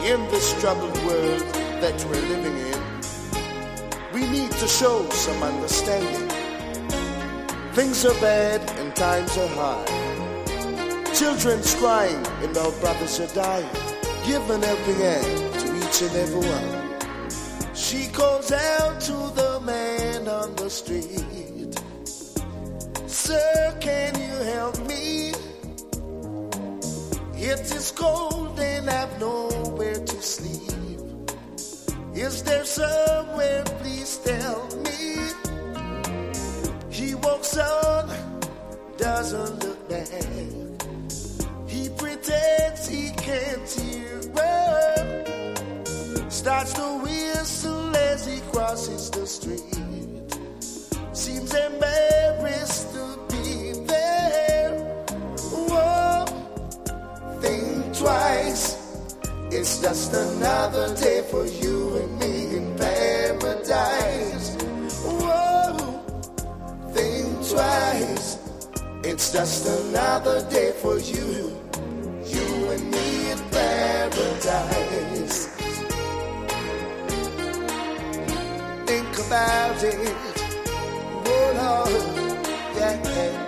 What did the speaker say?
in this troubled world that we're living in, we need to show some understanding. Things are bad and times are hard. Children's crying and our brothers are dying. Give an helping hand to each and every one. She calls out to the man on the street. Sir, can you help me? It is cold and I've nowhere to sleep. Is there somewhere, please tell me? He walks on, doesn't look back. He pretends he can't hear her. Starts to whistle as he crosses the street. Seems embarrassed to be there. Whoa, think twice. It's just another day for you and me in paradise. Whoa, think twice. It's just another day for you and me in paradise. Think about it. Oh Lord, yeah.